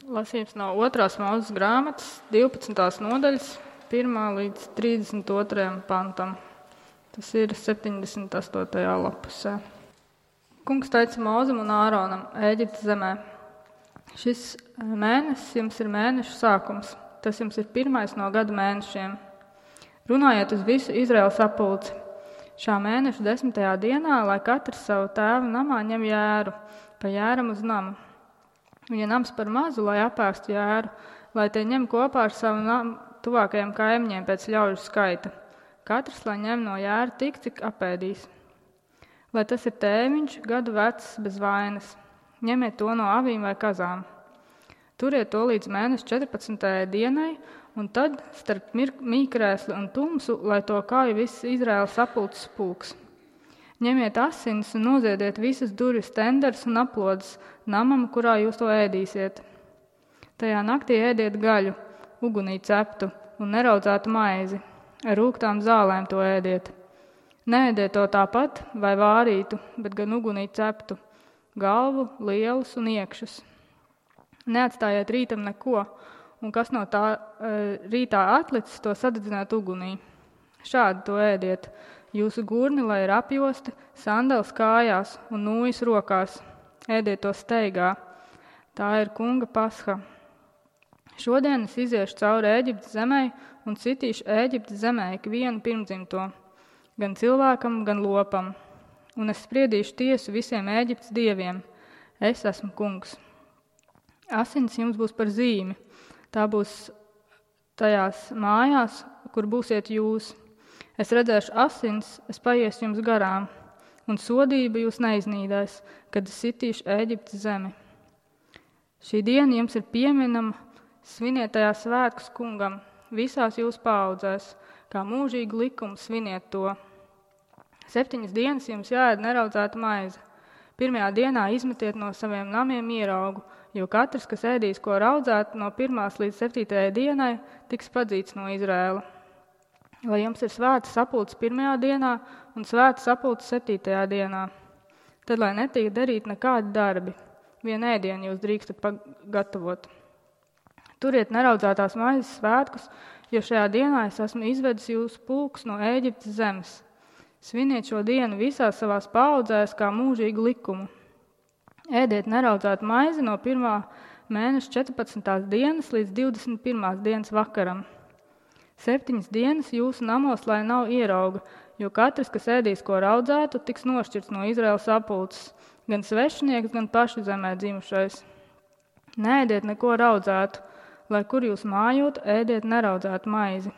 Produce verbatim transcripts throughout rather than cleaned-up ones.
Lasījums no otrās Mūzes grāmatas, divpadsmitās nodaļas, pirmā līdz trīsdesmit otrajam pantam. Tas ir septiņdesmit astotajā lapusē. Kungs teica Mūzem un Āronam Ēģiptes zemē: šis mēnesis jums ir mēnešu sākums, tas jums ir pirmais no gada mēnešiem. Runājiet uz visu Izraēlas sapulci. Šā mēneša desmitajā dienā, lai katrs savu tēvu namā ņem jēru, pa jēram uz namu. Ja nams par mazu, lai apēstu jēru, lai tie ņem kopā ar savu namu tuvākajiem kaimiņiem pēc ļaužu skaita. Katrs, lai ņem no jēra tik, cik apēdīs. Lai tas ir tēviņš, gadu vecs, bez vainas. Ņemiet to no avīm vai kazām. Turiet to līdz mēneša četrpadsmitajai dienai, un tad starp mīkrēsli un tumsu, lai to kāju viss Izraēlas sapulces pulks. Ņemiet asinis un noziediet visas durvis, tenders un aplodes namam, kurā jūs to ēdīsiet. Tajā naktī ēdiet gaļu, ugunī ceptu un neraudzētu maizi. Ar rūgtām zālēm to ēdiet. Neēdiet to tāpat vai vārītu, bet gan ugunī ceptu, galvu, lielus un iekšus. Neatstājiet rītam neko, un kas no tā rītā atlicis, to sadedzināt ugunī. Šādi to ēdiet. Jūsu gurni, lai ir apjosti, sandals kājās un nūjas rokās. Ēdiet to steigā. Tā ir kunga pasha. Šodien es iziešu cauri Ēģiptes zemē un citīšu Ēģiptes zemē ikvienu pirmdzimto, gan cilvēkam, gan lopam. Un es spriedīšu tiesu visiem Ēģiptes dieviem. Es esmu kungs. Asins jums būs par zīmi. Tā būs tajās mājās, kur būsiet jūs. Es redzēšu asins, es paiešu jums garām, un sodība jūs neiznīdēs, kad es sitīšu Ēģiptes zemi. Šī diena jums ir pieminama, sviniet tajā svētkus kungam, visās jūs paaudzēs, kā mūžīgu likumu sviniet to. Septiņas dienas jums jāēd neraudzēta maize. Pirmajā dienā izmetiet no saviem namiem ieraugu, jo katrs, kas ēdīs ko raudzēt, no pirmās līdz septītajai dienai, tiks padzīts no Izraēla. Lai jums ir svēta sapulce pirmajā dienā un svēta sapulce septītajā dienā. Tad, lai netiek darīt nekādi darbi, vien ēdienu jūs drīkstat gatavot. Turiet neraudzētās maizes svētkus, jo šajā dienā es esmu izvedis jūsu pulks no Ēģiptes zemes. Sviniet šo dienu visās savās paaudzēs kā mūžīgu likumu. Ēdiet neraudzētu maizi no pirmā mēneša četrpadsmitās dienas līdz divdesmit pirmās dienas vakaram. Septiņas dienas jūsu namos, lai nav ierauga, jo katrs, kas ēdīs ko raudzētu, tiks nošķirts no Izraēlas sapulces, gan svešinieks, gan paši zemē dzimušais. Neēdiet neko raudzētu, lai kur jūs mājot, ēdiet neraudzētu maizi.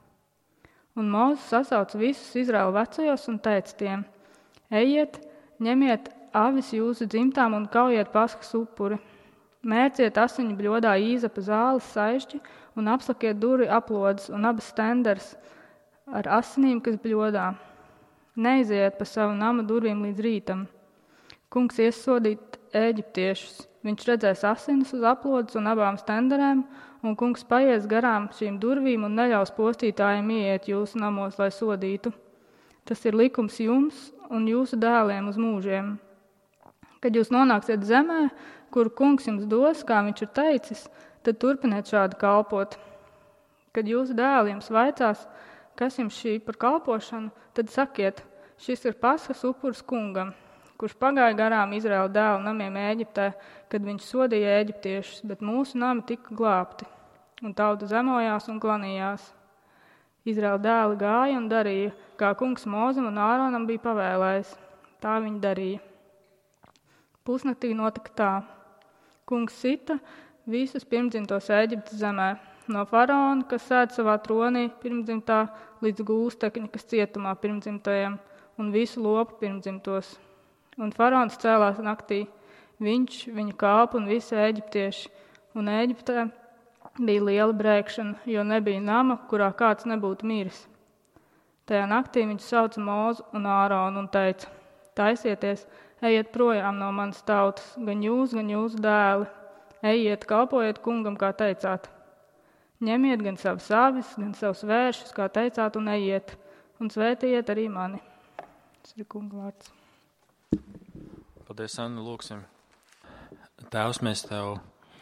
Un Mūzes sasauca visus Izraēla vecajos un teica tiem: ejiet, ņemiet avis jūsu dzimtām un kaujiet paskas upuri. Mērciet asiņu bļodā īzapa zāles saišķi un apslakiet duri aplodes un abas tenders ar asinīm, kas bļodā. Neiziet pa savu nama durvīm līdz rītam. Kungs ies sodīt ēģiptiešus. Viņš redzēs asinis uz aplodes un abām tenderēm, un kungs paies garām šīm durvīm un neļaus postītājiem ieiet jūsu namos, lai sodītu. Tas ir likums jums un jūsu dēliem uz mūžiem. Kad jūs nonāksiet zemē, kuru kungs jums dos, kā viņš ir teicis, tad turpiniet šādi kalpot. Kad jūsu dēli jums vaicās, kas jums šī par kalpošanu, tad sakiet: šis ir paskas upuris kungam, kurš pagāja garām Izraēla dēlu namiem Ēģiptē, kad viņš sodīja ēģiptiešus, bet mūsu nami tika glābti, un tauta zemojās un klanījās. Izraēla dēli gāja un darīja, kā kungs Mūzem un Āronam bija pavēlējis. Tā viņi darīja. Pusnaktī notika tā. Kungs sita visus pirmdzimtos Ēģiptes zemē, no faraona, kas sēd savā tronī pirmdzimtā, līdz gūstekņa, kas cietumā pirmdzimtajiem, un visu lopu pirmdzimtos. Un faraons cēlās naktī, viņš, viņa kalpi un visi ēģiptieši, un Ēģiptē bija liela brēkšana, jo nebija nama, kurā kāds nebūtu miris. Tajā naktī viņš sauca Mūzu un Āronu un teica: taisieties, ejiet projām no manas tautas, gan jūs, gan jūsu dēli. Ejiet, kalpojiet kungam, kā teicāt. Ņemiet gan savas avis, gan savus vēršus, kā teicāt, un ejiet, un svētījiet arī mani. Tas ir kunga vārds. Paldies, Anna, lūksim. Tēvs, mēs tev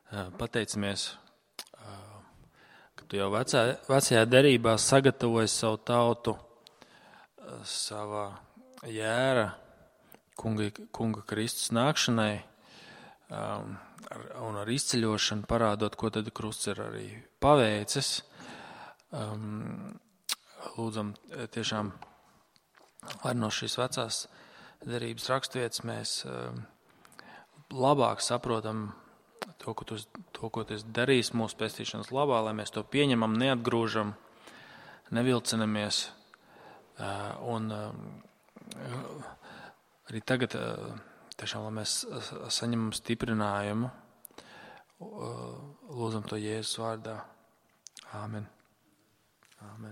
pateicamies, ka tu jau vecā, vecajā derībā sagatavoji savu tautu savā jēra kunga, kunga Kristus nākšanai um, ar, un ar izceļošanu parādot, ko tad krusts ir arī paveicis. Um, lūdzam tiešām, lai no šīs vecās derības raksturvietas mēs um, labāk saprotam to, ko tu, to, ko tu esi darījis mūsu pestīšanas labā, lai mēs to pieņemam, neatgrūžam, nevilcinamies. Uh, un uh, arī tagad uh, tiešām, lai mēs saņemam stiprinājumu, uh, lūdzam to Jēzus vārdā. Āmen. Āmen.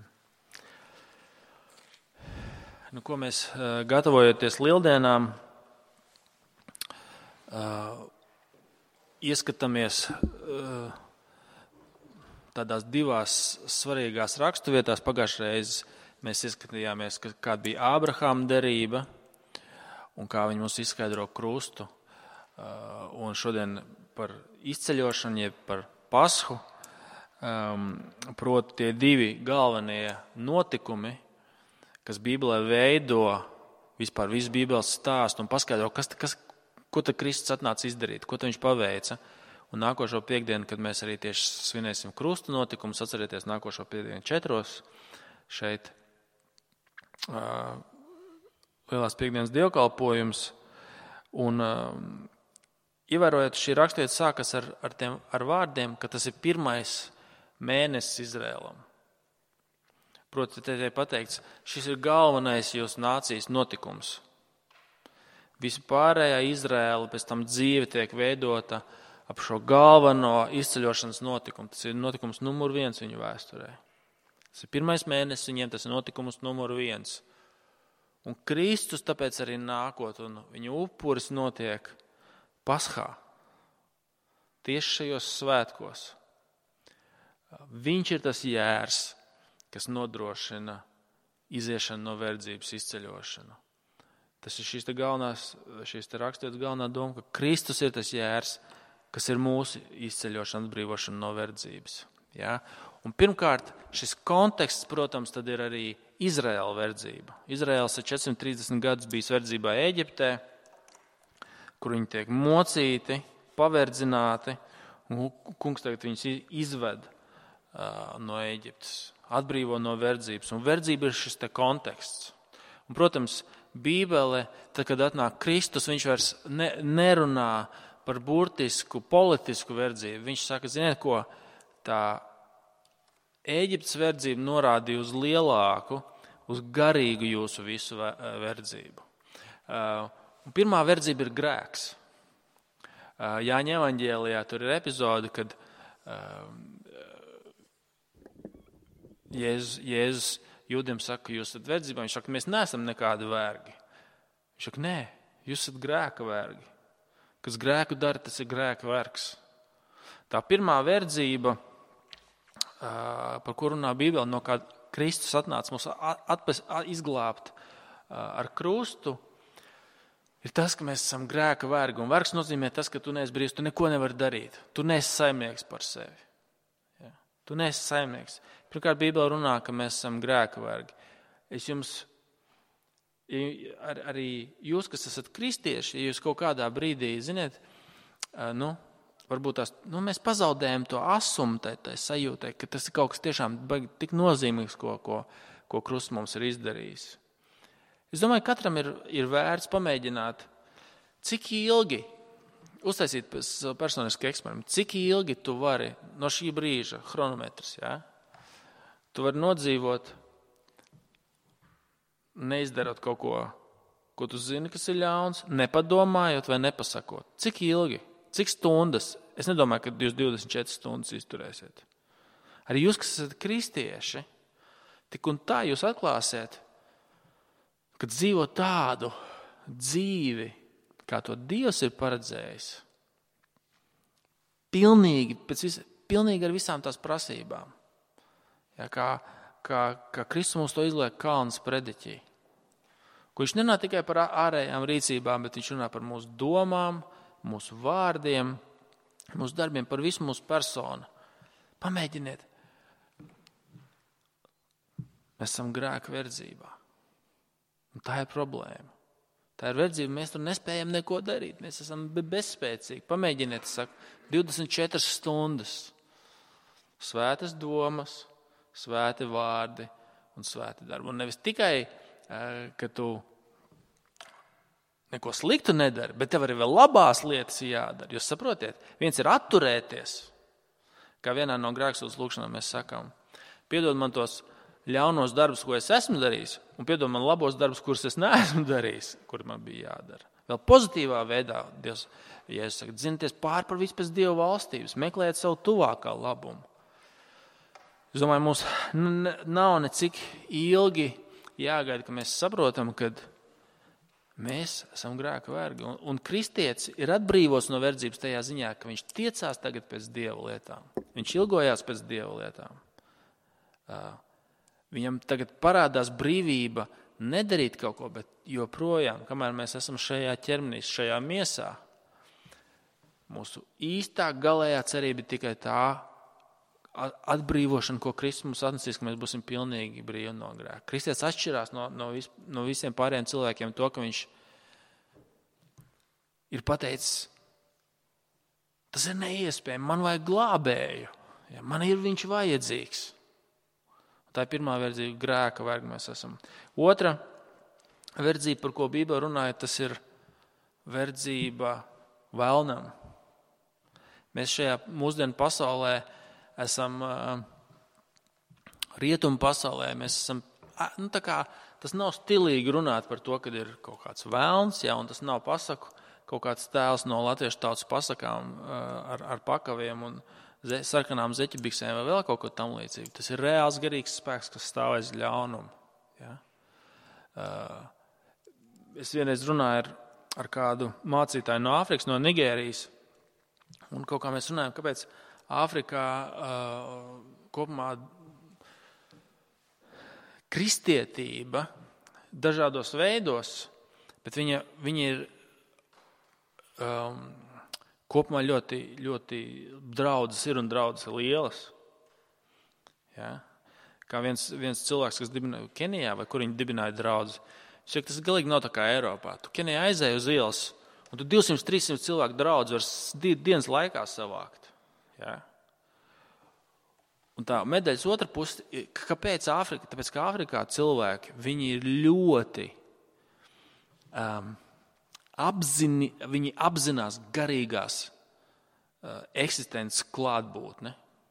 Nu, ko mēs uh, gatavojoties lieldienām, uh, ieskatāmies uh, tādās divās svarīgās raksturvietās. Pagājušajā reizē mēs ieskatījāmies, kāda bija Ābrahāma derība un kā viņi mums izskaidro krustu. Uh, un šodien par izceļošanu, jeb par Pashu, um, proti tie divi galvenie notikumi, kas Bībelē veido vispār visu Bībeles stāstu un paskaidro, kas, kas, ko tad Kristus atnāca izdarīt, ko tad viņš paveica. Un nākošo piekdienu, kad mēs arī tieši svinēsim krustu notikumus, atcerieties nākošo piekdienu četros šeit uh, lielās piekdienas dievkalpojums. Un uh, ievērojot, šī rakstvieta sākas ar, ar, tiem, ar vārdiem, ka tas ir pirmais mēnesis Izrēlam. Proti, te ir pateikts, šis ir galvenais jūsu nācijas notikums. Visa pārējā Izrēla pēc tam dzīve tiek veidota ap šo galveno izceļošanas notikumu. Tas ir notikums numur viens viņu vēsturē. Tas ir pirmais mēnesis viņiem, tas ir notikums numur viens. Un Kristus tāpēc arī nākot, un viņa upuris notiek Paschā. Tieši šajos svētkos. Viņš ir tas jērs, kas nodrošina iziešanu no verdzības, izceļošanu. Tas ir šīs te galvenās, šīs te raksturvietas galvenā doma, ka Kristus ir tas jērs, kas ir mūsu izceļošana, atbrīvošana no verdzības. Ja? Un pirmkārt, šis konteksts, protams, tad ir arī Izraēla verdzība. Izraēls ir četrsimt trīsdesmit gadus bijis verdzībā Ēģiptē, kur viņi tiek mocīti, paverdzināti, un kungs tagad viņus izved uh, no Ēģiptes, atbrīvo no verdzības. Un verdzība ir šis te konteksts. Un, protams, Bībele, tad, kad atnāk Kristus, viņš vairs ne, nerunā par burtisku, politisku verdzību. Viņš saka, ziniet ko, tā Ēģiptes verdzība norādīja uz lielāku, uz garīgu jūsu visu verdzību. Un pirmā verdzība ir grēks. Jāņa evaņģēlijā tur ir epizode, kad Jēzus, Jēzus jūdiem saka, jūs esat verdzībā. Viņš saka, mēs neesam nekādi vergi. Viņš saka, nē, jūs esat grēka vergi. Kas grēku dara, tas ir grēka vergs. Tā pirmā verdzība, par kuru runā Bībele, no kā Kristus atnāca mūs atpes, izglābt ar krustu, ir tas, ka mēs esam grēka vergi. Un vergs nozīmē tas, ka tu neesi brīvs, tu neko nevari darīt. Tu neesi saimnieks par sevi. Ja? Tu neesi saimnieks. Pirmkārt, Bībele runā, ka mēs esam grēka vergi. Es jums, ar, arī jūs, kas esat kristieši, ja jūs kaut kādā brīdī, ziniet, nu, varbūt tās, nu, mēs pazaudējam to asumu, tai, tai sajūtai, ka tas ir kaut kas tiešām tik nozīmīgs, ko, ko, ko krusts mums ir izdarījis. Es domāju, katram ir, ir vērts pamēģināt, cik ilgi, uztaisīt personisku eksperimentu, cik ilgi tu vari no šī brīža, chronometrs, ja, tu vari nodzīvot, neizdarot kaut ko, ko tu zini, kas ir ļauns, nepadomājot vai nepasakot. Cik ilgi? Cik stundas? Es nedomāju, ka jūs divdesmit četras stundas izturēsiet. Arī jūs, kas esat kristieši, tik un tā jūs atklāsiet, kad dzīvo tādu dzīvi, kā to Dievs ir paredzējis, pilnīgi, pēc vis, pilnīgi ar visām tās prasībām. Ja, kā, kā, kā Kristus mums to izliek Kalnas prediķī. Ko viņš nenā tikai par ārējām rīcībām, bet viņš runā par mūsu domām, mūsu vārdiem, mūsu darbiem, par visu mūsu personu. Pamēģiniet. Mēs esam grēka verdzībā. Un tā ir problēma. Tā ir verdzība, mēs tur nespējam neko darīt. Mēs esam bezspēcīgi. Pamēģiniet, saka, divdesmit četras stundas. Svētas domas, svēti vārdi un svēti darbi. Un nevis tikai, ka tu neko sliktu nedari, bet tev arī vēl labās lietas jādara. Jūs saprotiet, viens ir atturēties. Kā vienā no grēksūdzes lūkšanām mēs sakām, piedod man tos ļaunos darbus, ko es esmu darījis, un piedod man labos darbus, kurus es neesmu darījis, kuri man bija jādara. Vēl pozitīvā veidā Dievs, Jēzus saka, dzinieties pār par visu pēc Dieva valstības, meklējiet savu tuvākā labumu. Es domāju, mums nav necik ilgi jāgaida, ka mēs saprotam, ka mēs esam grēka vergi, un, un kristietis ir atbrīvots no verdzības tajā ziņā, ka viņš tiecās tagad pēc Dieva lietām. Viņš ilgojās pēc Dieva lietām. Uh, Viņam tagad parādās brīvība nedarīt kaut ko, bet joprojām, kamēr mēs esam šajā ķermenī, šajā miesā, mūsu īstā galējā cerība ir tikai tā atbrīvošana, ko Kristus mums atnesīs, ka mēs būsim pilnīgi brīvi no grēka. Kristietis atšķirās no, no, vis, no visiem pārējiem cilvēkiem to, ka viņš ir pateicis, tas ir neiespējami, man vajag glābēju, ja, man ir viņš vajadzīgs. Tā ir pirmā verdzība, grēka vergi mēs esam. Otra verdzība, par ko Bībele runāja, tas ir verdzība vēlnam. Mēs šajā mūsdienu pasaulē esam, rietumu pasaulē, mēs esam, nu tā kā, tas nav stilīgi runāt par to, kad ir kaut kāds vēlns, ja, un tas nav pasaku, kaut kāds tēls no latviešu tautas pasakām ar, ar pakaviem un sarkanām zeķebiksēm vai vēl kaut ko tam līdzīgu. Tas ir reāls garīgs spēks, kas stāv aiz ļaunumu. Ja? Es vienreiz runāju ar, ar kādu mācītāju no Āfrikas, no Nigērijas, un kaut kā mēs runājam, kāpēc Āfrikā uh, kopumā kristietība dažādos veidos, bet viņa, viņa ir um, kopumā ļoti, ļoti draudzes ir un draudzes ir lielas. Ja? Kā viens, viens cilvēks, kas dibināja Kenijā, vai kur viņi dibināja draudzes, viņš saka, tas galīgi nav tā kā Eiropā. Tu Kenijā aizēji uz ielas, un tu divsimt līdz trīssimt cilvēku draudzes var dienas laikā savākt. Ja? Un tā medaļas otra puse, kāpēc Āfrika? Tāpēc, ka Āfrikā cilvēki, viņi ir ļoti... Um, Apzini, viņi apzinās garīgās uh, eksistences klātbūtne.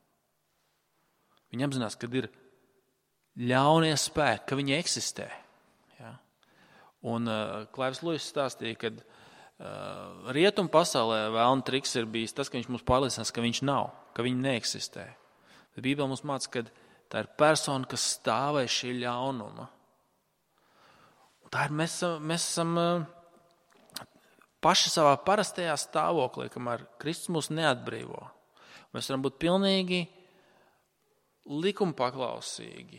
Viņi apzinās, ka ir ļaunie spēki, ka viņi eksistē. Ja? Un uh, Klaivs Luis stāstīja, ka uh, rietumu pasaulē vēlna triks ir bijis tas, ka viņš mums pārliecinās, ka viņš nav, ka viņi neeksistē. Bet Bībele mums māca, ka tā ir persona, kas stāv aiz šī ļaunuma. Un tā ir, mēs, mēs esam... Uh, paši savā parastajā stāvoklī, kamēr Kristus mūs neatbrīvo. Mēs varam būt pilnīgi likumpaklausīgi,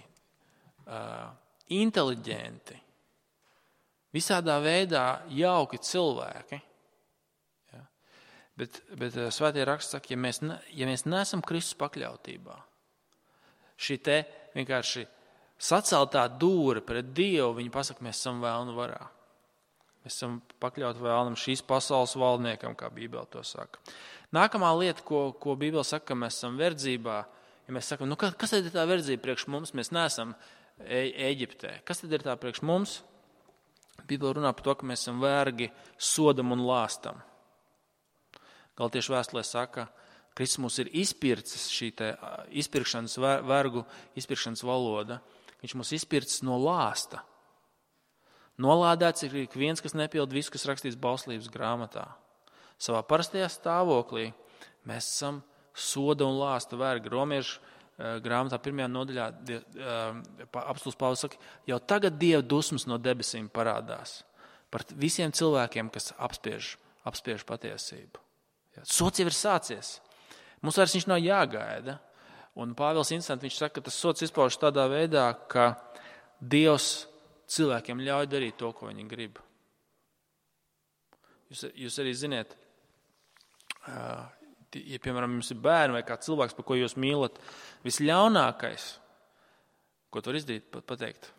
inteliģenti, visādā veidā jauki cilvēki. Ja? Bet, bet svētie raksti saka, ja mēs, ne, ja mēs neesam Kristus pakļautībā, šī te vienkārši saceltā dūre pret Dievu, viņi pasaka, mēs esam vēlnu varā. Mēs esam pakļauti vēlnam šīs pasaules valdniekam, kā Bībele to saka. Nākamā lieta, ko, ko Bībele saka, ka mēs esam verdzībā, ja mēs sakam, nu kas tad ir tā verdzība priekš mums, mēs neesam e- Eģiptē. Kas tad ir tā priekš mums? Bībele runā par to, ka mēs esam vergi sodam un lāstam. Galtiešu vēstulē saka, Kristus mūs ir izpircis šī te izpirkšanas vergu, izpirkšanas valoda. Viņš mūs izpircis no lāsta. Nolādēts ir viens, kas nepild visu, kas rakstīts bauslības grāmatā. Savā parastajā stāvoklī mēs esam soda un lāsta vergi. Romiešu grāmatā pirmajā nodaļā apostuls Pāvils saka, jau tagad Dieva dusmas no debesīm parādās par visiem cilvēkiem, kas apspiež, apspiež patiesību. Sots jau ir sācies. Mums vairs viņš nav jāgaida. Un Pāvils interesanti, viņš saka, ka tas sots izpaužas tādā veidā, ka Dievs cilvēkiem ļauj darīt to, ko viņi grib. Jūs, jūs arī ziniet, ja, piemēram, jums ir bērni vai kā cilvēks, par ko jūs mīlat, visļaunākais, ko tu var izdarīt, pateikt,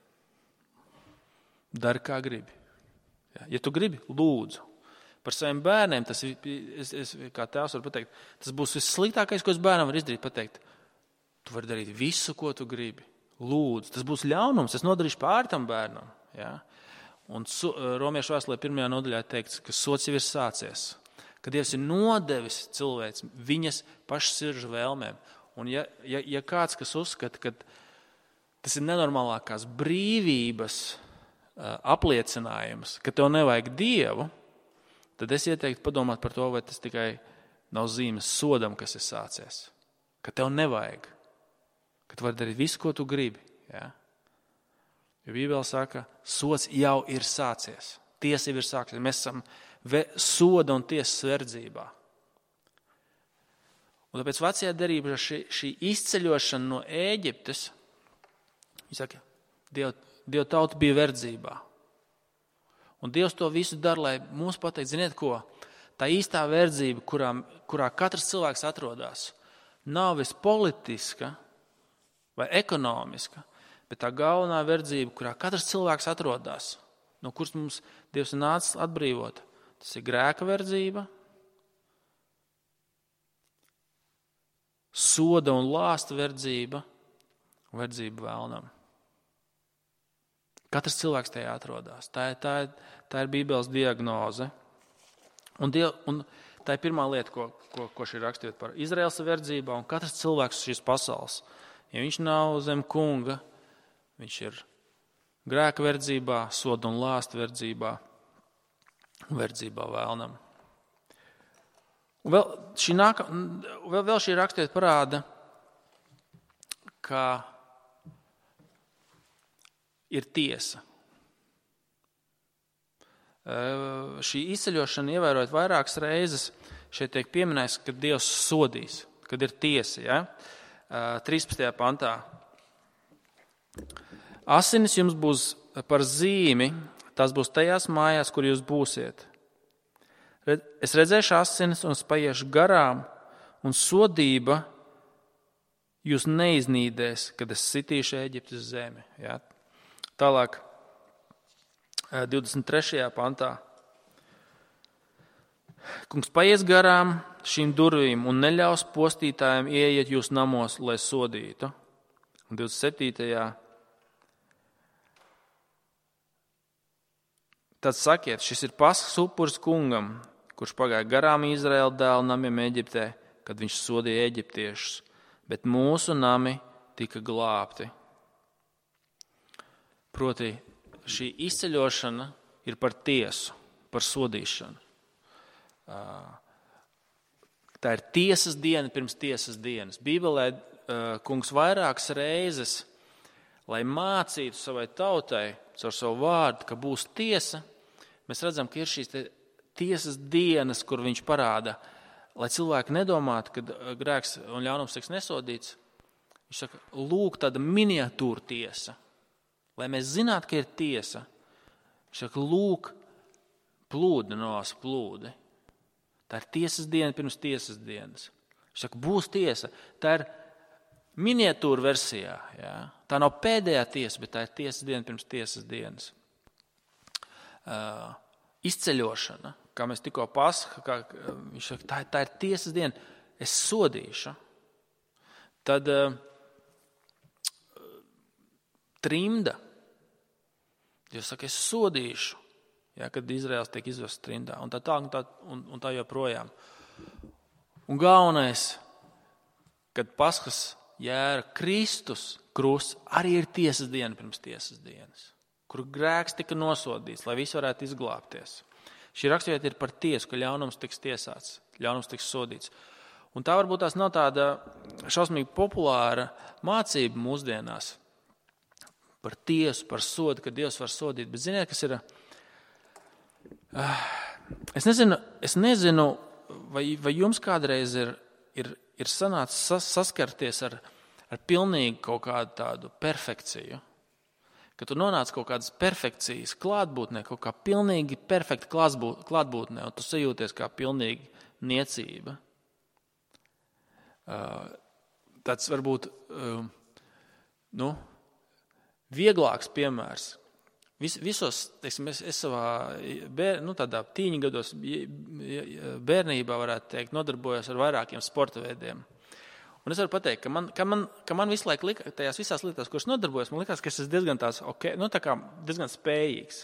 dari kā gribi. Ja, ja tu gribi, lūdzu. Par saviem bērniem, tas ir, es, es kā tēvs varu pateikt, tas būs vissliktākais, ko es bērnam var izdarīt, pateikt, tu vari darīt visu, ko tu gribi. Lūdzu, tas būs ļaunums, es nodarīšu pāri tam bērnam. Ja? Un su, Romiešu vēstulē pirmajā nodaļā teikts, ka sots jau ir sācies, ka Dievs ir nodevis cilvēks viņas pašas sirdžu vēlmēm. Un ja, ja, ja kāds, kas uzskata, ka tas ir nenormālākās brīvības uh, apliecinājums, ka tev nevajag Dievu, tad es ieteiktu padomāt par to, vai tas tikai nav zīmes sodam, kas ir sācies. Ka tev nevajag. Ka tu vari darīt visu, ko tu gribi. Ja? Jo Bībele saka, sods jau ir sācies. Tiesa jau ir sāksies. Mēs esam soda un tiesas verdzībā. Un tāpēc vecajā derībā šī, šī izceļošana no Ēģiptes, viņi saka, Dievu, Dievu tauta bija verdzībā. Un Dievs to visu dara, lai mums pateikt, ziniet ko, tā īstā verdzība, kurā, kurā katrs cilvēks atrodas, nav vis politiska vai ekonomiska, bet tā galvenā verdzība, kurā katrs cilvēks atrodas, no kuras mums Dievs ir nācis atbrīvot, tas ir grēka verdzība, soda un lāsta verdzība, verdzība vēlnam. Katrs cilvēks tajā atrodas. Tā, tā, tā ir Bībeles diagnoze. Un, diev, un tā ir pirmā lieta, ko, ko, ko šī rakstījot par Izraēlas verdzībā, un katrs cilvēks šīs pasaules. Ja viņš nav zem kunga, viņš ir grēka verdzībā, soda un lāsta verdzībā, verdzībā vēlnam. Un vēl šī, nāka, vēl, vēl šī rakstījot parāda, ka ir tiesa. Šī izceļošana, ievērojot vairākas reizes, šeit tiek pieminēts, ka Dievs sodīs, kad ir tiesa. Ja? trīspadsmitajā pantā. Asinis jums būs par zīmi, tas būs tajās mājās, kur jūs būsiet. Es redzēšu asinis un es paiešu garām, un sodība jūs neiznīdēs, kad es sitīšu Ēģiptes zemi. Ja? Tālāk, divdesmit trešajā pantā. Kungs paies garām šīm durvīm un neļaus postītājiem ieiet jūs namos, lai sodītu. Un divdesmit septītajā. Tad sakiet, šis ir Paskas upuris kungam, kurš pagāja garām Izraēla dēlu namiem Eģiptē, kad viņš sodīja eģiptiešus, bet mūsu nami tika glābti. Proti, šī izceļošana ir par tiesu, par sodīšanu. Tā ir tiesas diena pirms tiesas dienas. Bībelē kungs vairākas reizes, lai mācītu savai tautai caur savu vārdu, ka būs tiesa, mēs redzam, ka ir šīs tiesas dienas, kur viņš parāda, lai cilvēki nedomātu, ka grēks un ļaunums tiks nesodīts. Viņš saka, lūk, tāda miniatūra tiesa. Lai mēs zinātu, ka ir tiesa, viņš saka, lūk, plūdi nos plūdi. Tā ir tiesas diena pirms tiesas dienas. Viņš saka, būs tiesa. Tā ir miniatūra versijā. Jā. Tā nav pēdējā tiesa, bet tā ir tiesas diena pirms tiesas dienas. Uh, izceļošana, kā mēs tikko pasaka, kā, viņš saka, tā, tā ir tiesas diena. Es sodīšu. Tad uh, trimda. Dievs saka, es sodīšu, ja, kad Izraēls tiek izvests trimdā, un tā, tā, un, tā, un, un tā joprojām. Un galvenais, kad Paskas jēra Kristus krusts, arī ir tiesas diena pirms tiesas dienas, kur grēks tika nosodīts, lai visi varētu izglābties. Šī raksturvieta ir par tiesu, ka ļaunums tiks tiesāts, ļaunums tiks sodīts. Un tā varbūt tās nav tāda šausmīgi populāra mācība mūsdienās, par tiesu, par sodu, ka Dievs var sodīt. Bet ziniet, kas ir? Es nezinu, es nezinu vai, vai jums kādreiz ir, ir, ir sanācis sas, saskarties ar, ar pilnīgi kaut kādu tādu perfekciju. Ka tu nonāc kaut kādas perfekcijas klātbūtnē, kaut kā pilnīgi perfekta klātbūtnē, un tu sajūties kā pilnīgi niecība. tāds varbūt nu, vieglāks piemērs. Vis, visos, teiksim, es, es savā bēr, nu, tādā tīņa gados bērnībā, varētu teikt, nodarbojos ar vairākiem sporta veidiem. Un es varu pateikt, ka man, ka man, ka man visu laiku lika, tajās visās lietās, kuras nodarbojos, man likās, ka es esmu diezgan tās, okay, nu, tā kā diezgan spējīgs.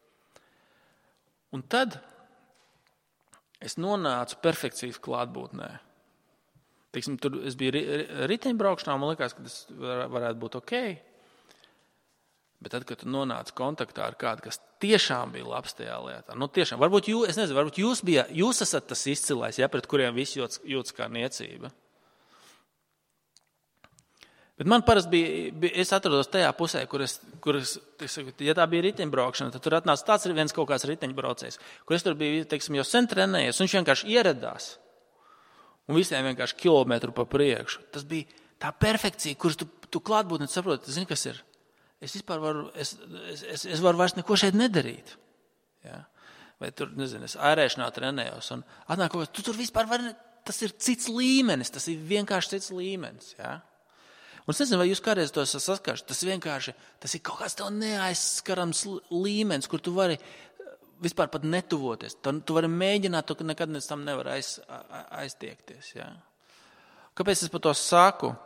Un tad es nonācu perfekcijas klātbūtnē. Teiksim, tur es biju riteņbraukšanā, man likās, ka tas varētu būt ok. Bet tad, kad tu nonāci kontaktā ar kādu, kas tiešām bija labs tajā lietā, nu tiešām, varbūt jūs, es nezinu, varbūt jūs, bija, jūs esat tas izcilais, ja, pret kuriem visi jūtas, jūtas kā niecība. Bet man parasti bija, bija, es atrodos tajā pusē, kur es, kur es teiksim, ja tā bija riteņbraukšana, tad tur atnāca tāds viens kaut kāds riteņbraucējs, kur es tur biju, teiksim, jau sen trenējies, un viņš vienkārši ieradās. Un visiem vienkārši kilometru pa priekšu. Tas bija tā perfekcija, kuras tu, tu klātbūtni saproti, zini, kas ir? Es vispār varu, es, es, es varu vairs neko šeit nedarīt. Ja? Vai tur, nezinu, es ārēšanā trenējos, un atnāk kaut kas, tu tur vispār vari, tas ir cits līmenis, tas ir vienkārši cits līmenis. Ja? Un es nezinu, vai jūs kādreiz to saskārši, tas vienkārši, tas ir kaut kāds tev neaizskarams līmenis, kur tu vari vispār pat netuvoties. Tu, tu vari mēģināt, tu nekad nes tam nevar aiz, aiztiekties. Ja? Kāpēc es par to saku?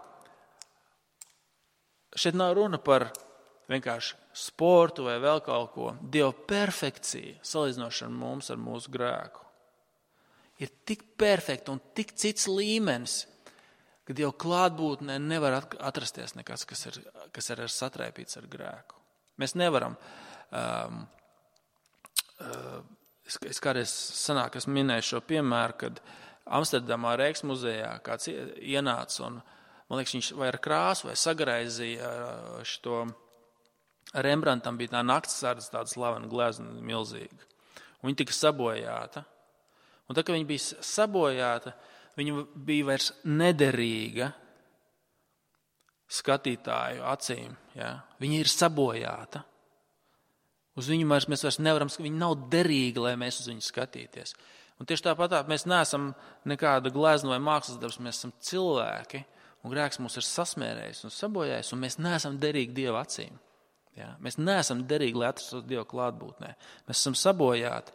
Šeit nav runa par vienkārši sportu vai vēl kaut ko. Dieva perfekcija, salīdzinoši ar mums, ar mūsu grēku, ir tik perfekta un tik cits līmenis, ka Dieva klātbūtnē nevar atrasties nekas, kas ir, kas ir satraipīts ar grēku. Mēs nevaram. Um, uh, es, es kādreiz sanāk, es minēju šo piemēru, kad Amsterdamā Reiks muzejā kāds ienāca un, man liekas, viņš vai ar krāsu vai sagraizīja šo Rembrantam bija tā naktsardzes, tāda slavena glezna milzīga. Un viņa tika sabojāta. Un tā, ka viņa bija sabojāta, viņa bija vairs nederīga skatītāju acīm. Ja? Viņa ir sabojāta. Uz viņu mēs, mēs vairs nevaram, viņa nav derīga, lai mēs uz viņu skatīties. Un tieši tāpat tā, mēs neesam nekāda glezna vai mākslas darbs, mēs esam cilvēki, un grēks mūs ir sasmērējis un sabojājis, un mēs neesam derīgi Dieva acīm. Ja? Mēs neesam derīgi, lai atrastos Dieva klātbūtnē. Mēs esam sabojāti,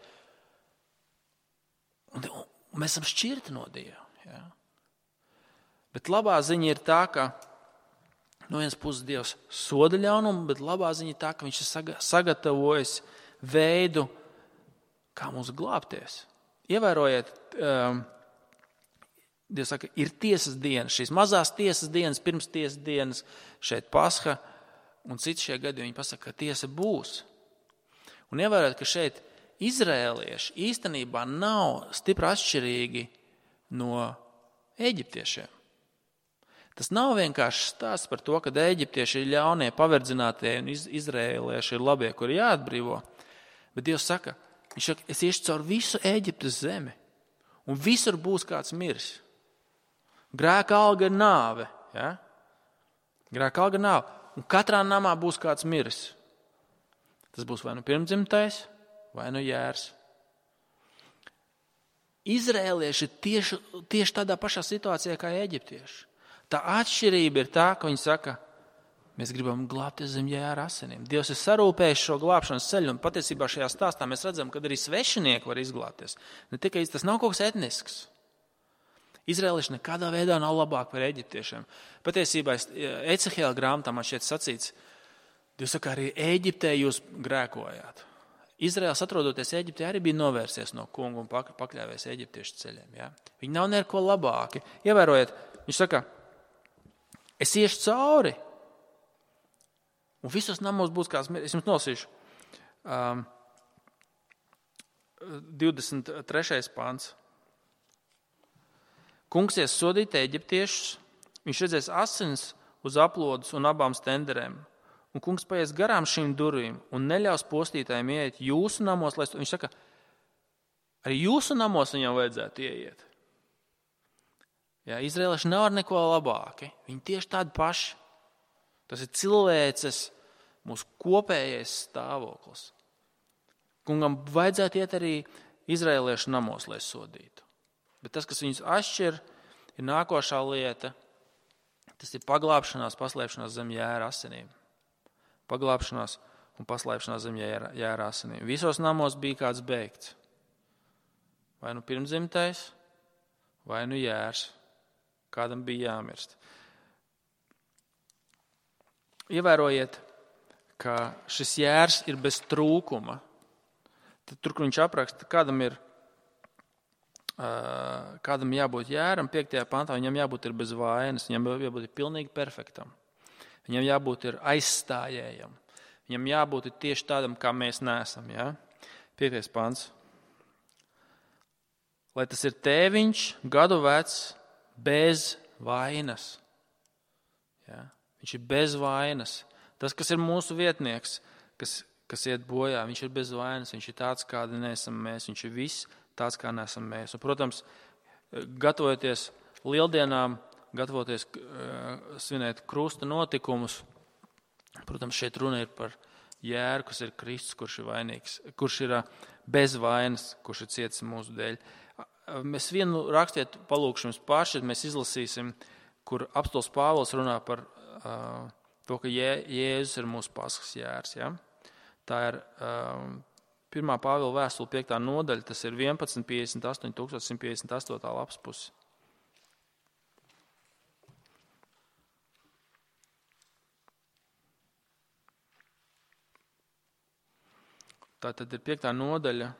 un, un mēs esam šķirti no Dieva. Ja? Bet labā ziņa ir tā, ka no vienas puses Dievs soda ļaunumu, bet labā ziņa ir tā, ka viņš ir sagatavojis veidu, kā mums glābties. Ievērojiet, um, Dievs saka, ir tiesas dienas, šīs mazās tiesas dienas, pirms tiesas dienas, šeit Pasha un citi šie gadi, viņi pasaka, ka tiesa būs. Un ievērojot, ka šeit izrēlieši īstenībā nav stipri atšķirīgi no eģiptiešiem. Tas nav vienkārši stāsts par to, ka eģiptieši ir ļaunie, paverdzinātie un izrēlieši ir labie, kuri jāatbrīvo. Bet Dievs saka, viņš saka, es iešu caur visu Eģiptes zemi, un visur būs kāds miris. Grēka alga ir nāve. Ja? Grēka alga ir nāve. Un katrā namā būs kāds miris. Tas būs vai nu pirmdzimtais, vai nu jērs. Izrēlieši ir tieši, tieši tādā pašā situācijā kā eģiptieši. Tā atšķirība ir tā, ka viņi saka, mēs gribam glābties zem jēra asinīm. Dievs ir sarūpējis šo glābšanas ceļu, un patiesībā šajā stāstā mēs redzam, ka arī svešinieki var izglābties. Ne tikai tas nav kaut kas etnisks. Izrēlieši nekādā veidā nav labāk par eģiptiešiem. Patiesībā Ecehēla grāmatā man šeit sacīts, Dievs saka, arī Eģiptē jūs grēkojāt. Izraēls atrodoties Eģiptē arī bija novērsies no kungu un pakļāvies eģiptiešu ceļiem. Ja? Viņi nav neko labāki. Ievērojiet, viņš saka, es iešu cauri, un visos namos būs kāds miris. Es jums nolasīšu. Um, divdesmit trešais pants. Kungs ies sodīt eģiptiešus, viņš redzēs asins uz aplodes un abām stenderēm. Un kungs paies garām šīm durvīm un neļaus postītājiem ieiet jūsu namos. Lai... Viņš saka, arī jūsu namos viņam vajadzētu ieiet. Jā, izrēlieši nav ar neko labāki. Viņi tieši tādi paši. Tas ir cilvēces, mūsu kopējais stāvoklis. Kungam vajadzētu iet arī izrēliešu namos, lai sodītu. Bet tas, kas viņus atšķir, ir nākošā lieta. Tas ir paglāpšanās, paslēpšanās zem jēra asinīm. Paglāpšanās un paslēpšanās zem jēra, jēra asinīm. Visos namos bija kāds bēgts. Vai nu pirmdzimtais, vai nu jērs. Kādam bija jāmirst. Ievērojiet, ka šis jērs ir bez trūkuma. Tad tur, kur viņš apraksta, kādam ir, kādam jābūt jēram, piektajā pantā, viņam jābūt ir bez vainas, viņam jābūt ir pilnīgi perfektam. Viņam jābūt ir aizstājējam. Viņam jābūt ir tieši tādam, kā mēs neesam. Ja? Piektais pants. Lai tas ir tēviņš, gadu vecs, bez vainas. Ja? Viņš ir bez vainas. Tas, kas ir mūsu vietnieks, kas, kas iet bojā, viņš ir bez vainas. Viņš ir tāds, kādi neesam mēs. Viņš ir viss tāds, kā neesam mēs. Un, protams, gatavoties lieldienām, gatavoties uh, svinēt krusta notikumus, protams, šeit runa ir par jēru, kas ir Kristus, kurš ir vainīgs, kurš ir uh, bez vainas, kurš ir cietis mūsu dēļ. Uh, mēs vienu rakstiet palūkšu jums paši, mēs izlasīsim, kur apostols Pāvils runā par uh, to, ka Jē, Jēzus ir mūsu paskas jērs. Ja? Tā ir um, pirmā Pāvila vēstule piektā nodaļa, tas ir vienpadsmit piecdesmit astoņi tūkstoš simt piecdesmit astotā lapas pusi. Tā tad ir piektā nodaļa.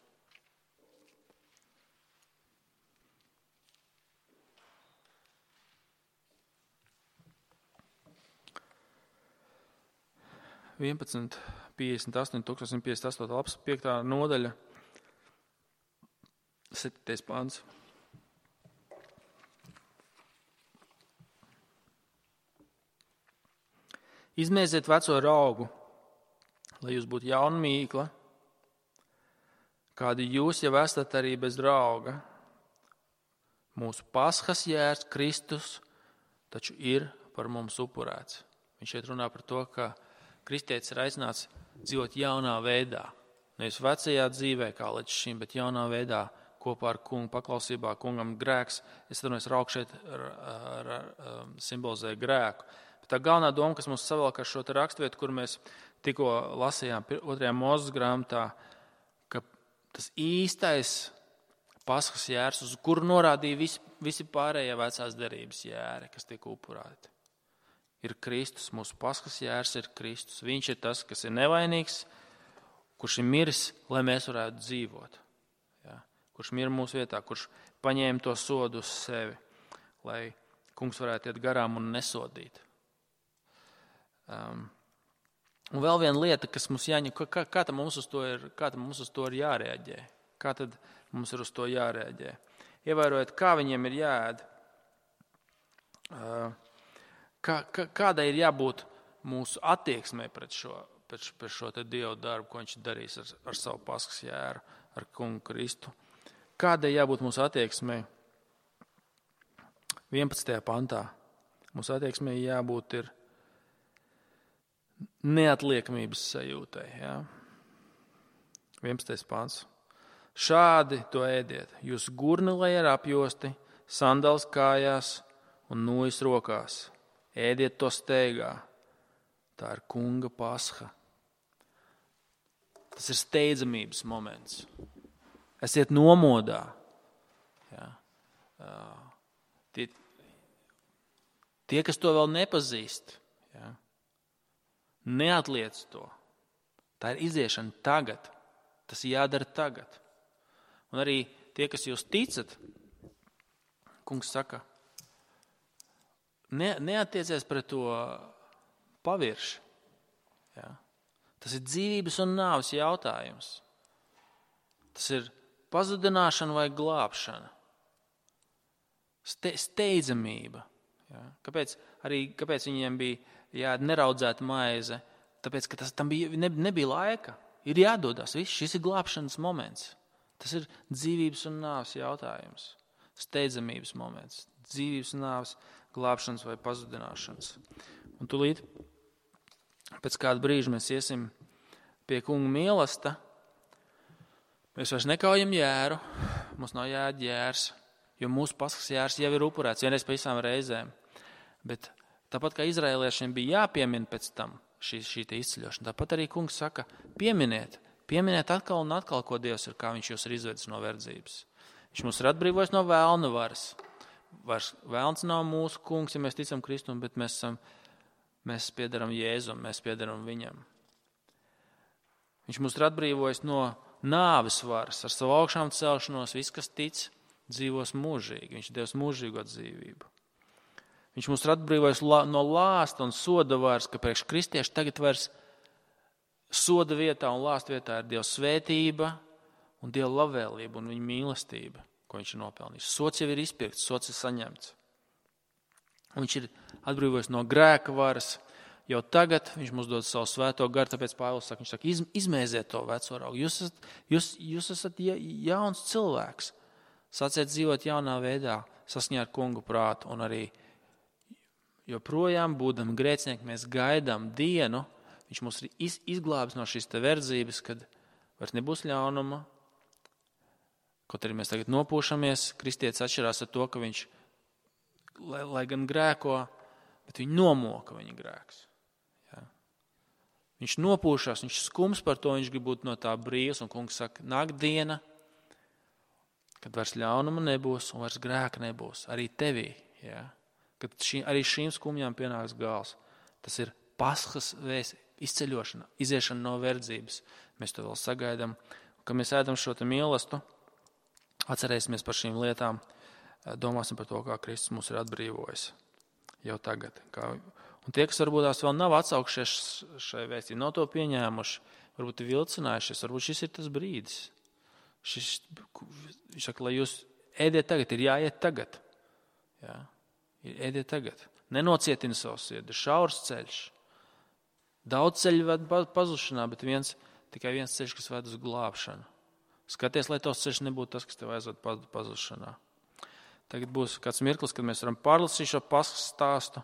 vienpadsmit piecdesmit astoņi tūkstoš simt piecdesmit astotā lapas, piektā nodaļa, septītais pants. Izmēziet veco raugu, lai jūs būtu jauna mīkla, kādi jūs jau esat arī bez rauga. Mūsu paskas jērs Kristus taču ir par mums upurēts. Viņš šeit runā par to, ka kristietis ir aicināts dzīvot jaunā veidā. Nevis vecajā dzīvē, kā līdz šim, bet jaunā veidā kopā ar kungu, paklausībā kungam grēks. Es domāju, raugs šeit ar, ar, ar, simbolizē grēku. Bet tā galvenā doma, kas mums savelk ar šo raksturvietu, kur mēs tikko lasījām otrajā Mūzes grāmatā, ka tas īstais paskas jērs, uz kuru norādīja visi, visi pārējie vecās derības jēri, kas tika upurēti. Ir Kristus, mūsu paskas jērs ir Kristus. Viņš ir tas, kas ir nevainīgs, kurš ir miris, lai mēs varētu dzīvot. Ja? Kurš mir mūsu vietā, kurš paņēma to sodu uz sevi, lai kungs varētu iet garām un nesodīt. Um, un vēl viena lieta, kas mums jāņem, kā, kā tad mums uz to ir, kā tad mums uz to ir jārēģē? Kā tad mums ir uz to jārēģē? Ievērojot, kā viņiem ir jāēd. Uh, Kā, kā, kādai ir jābūt mūsu attieksmē pret šo, pret, pret šo te Dievu darbu, ko viņš darīs ar, ar savu paskas jēru, ar kungu Kristu? Kādai jābūt mūsu attieksmē? vienpadsmitajā pantā. Mūsu attieksmē jābūt ir neatliekamības sajūtai. Ja? vienpadsmitais pants. Šādi to ēdiet. Jūs gurni lai ir apjosti, sandals kājās un nūjas rokās. Ēdiet to steigā. Tā ir kunga pasha. Tas ir steidzamības moments. Esiet nomodā. Ja. Tie, tie, kas to vēl nepazīst, ja, neatliec to. Tā ir iziešana tagad. Tas jādara tagad. Un arī tie, kas jūs ticat, kungs saka, Ne, neattiecies pret to pavirši. Ja? Tas ir dzīvības un nāves jautājums. Tas ir pazudināšana vai glābšana. Ste, steidzamība. Ja? Kāpēc, arī, kāpēc viņiem bija jāēd neraudzēta maize? Tāpēc, ka tas tam bija, ne, nebija laika. Ir jādodas. Viss, šis ir glābšanas moments. Tas ir dzīvības un nāves jautājums. Steidzamības moments. Dzīvības un nāves glābšanas vai pazudināšanas. Un tūlīt pēc kāda brīža mēs iesim pie kunga mīlesta. Mēs vairs nekaujam jēru, mums nav jāēd jērs, jo mūsu paskas jērs jau ir upurēts vienreiz pa visām reizēm. Bet tāpat kā izraēliešiem bija jāpiemina pēc tam šī, šī izceļošana, tāpat arī kungs saka, pieminiet, pieminiet atkal un atkal, ko Dievs ir, kā viņš jūs ir izvedis no verdzības. Viņš mūs ir atbrīvojis no vēlna varas. Vairs vēlns nav mūsu kungs, ja mēs ticam Kristum, bet mēs, esam, mēs piedaram Jēzum, mēs piedaram viņam. Viņš mūs ir atbrīvojis no nāves varas, ar savu augšām celšanos, viss, kas tic, dzīvos mūžīgi. Viņš ir Dievs mūžīgo dzīvību. Viņš mūs ir atbrīvojis no lāsta un soda varas, ka priekš kristieši tagad vairs soda vietā un lāsta vietā ir Dieva svētība un Dieva labvēlība un viņa mīlestība, ko viņš ir nopelnījis. Sots jau ir izpirkts, sots ir saņemts. Un viņš ir atbrīvojis no grēka varas. Jau tagad viņš mums dod savu svēto garu, tāpēc Pāvils saka, viņš saka, iz, izmēziet to veco raugu. Jūs esat, jūs, jūs esat ja, jauns cilvēks. Sāciet dzīvot jaunā veidā, saskaņā ar kungu prātu. Un arī joprojām būdam grēcinieki, mēs gaidām dienu, viņš mūs ir iz, izglābis no šīs te verdzības, kad vairs nebūs ļaunuma. Kaut arī mēs tagad nopūšamies, kristietis atšķirās ar to, ka viņš, lai, lai gan grēko, bet viņi nomoka viņa grēks. Ja? Viņš nopūšās, viņš skums par to, viņš grib būt no tā brīvs, un kungs saka, nāk diena, kad vairs ļaunuma nebūs un vairs grēka nebūs, arī tevī. Ja? Kad šī, arī šīm skumjām pienāks gals. Tas ir Paskas vēsts, izceļošana, iziešana no verdzības. Mēs to vēl sagaidām. Kad mēs ēdam šo te mīlestību, atcerēsimies par šīm lietām, domāsim par to, kā Kristus mūs ir atbrīvojis jau tagad. Kā, un tie, kas varbūt tās vēl nav atsaukšies šai vēstī, nav to pieņēmuši, varbūt ir vilcinājušies, varbūt šis ir tas brīdis. Šis, viņš saka, lai jūs ēdiet tagad, ir jāiet tagad. Jā, ir ēdiet tagad. Nenocietina savu sirdi, šaurs ceļš. Daudz ceļu ved pazušanā, bet viens, tikai viens ceļš, kas ved uz glābšanu. Skaties, lai tos ceļš nebūtu tas, kas tev aizved pazušanā. Tagad būs kāds mirklis, kad mēs varam pārlasīt šo Paskas stāstu,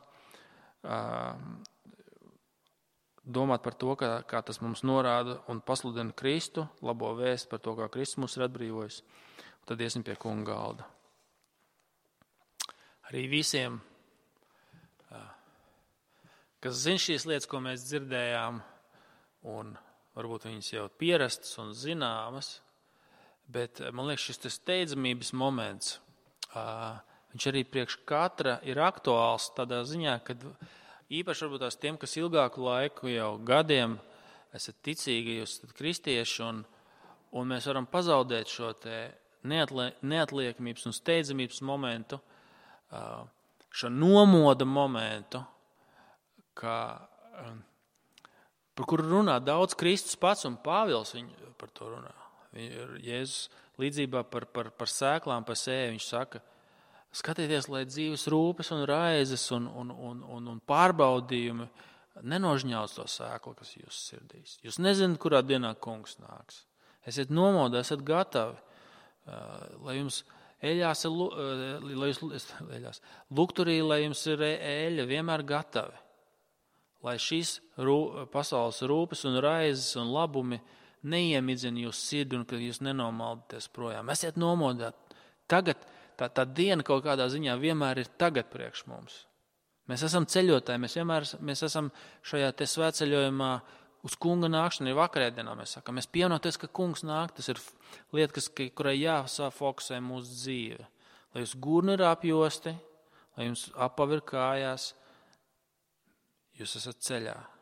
domāt par to, kā, kā tas mums norāda un pasludina Kristu, labo vēstu par to, kā Kristus mūs ir atbrīvojis. Un tad iesim pie kunga galda. Arī visiem, kas zina šīs lietas, ko mēs dzirdējām, un varbūt viņas jau pierastas un zināmas, bet man liekas, šis steidzamības moments, viņš arī priekš katra ir aktuāls tādā ziņā, kad īpaši varbūt tās tiem, kas ilgāku laiku jau gadiem esat ticīgi, jūs esat kristieši, un, un mēs varam pazaudēt šo te neatlie, neatliekamības un steidzamības momentu, šo nomoda momentu, kā, par kuru runā daudz Kristus pats un Pāvils viņu par to runā. Jēzus līdzībā par, par, par sēklām, par sēju, viņš saka, skatieties, lai dzīves rūpes un raizes un, un, un, un, un pārbaudījumi nenožņauc to sēklu, kas jūs sirdīs. Jūs nezināt, kurā dienā kungs nāks. Esiet nomodā, esat gatavi, lai jums eļās, lai jūs, eļās, lukturī, lai jums ir eļa vienmēr gatavi. Lai šīs rū, pasaules rūpes un raizes un labumi neiemidzina jūs sirdi un ka jūs nenomaldaties projām. Esiet nomodā. Tagad tā, tā diena kaut kādā ziņā vienmēr ir tagad priekš mums. Mēs esam ceļotāji, mēs vienmēr mēs esam šajā te svētceļojumā uz kunga nākšanu, ir vakarēdienā mēs sakam. Mēs pievienoties, ka kungs nāk, tas ir lieta, kas, kurai jāfokusē mūsu dzīve. Lai jūs gurni ir apjosti, lai jums apavi ir kājās, jūs esat ceļā.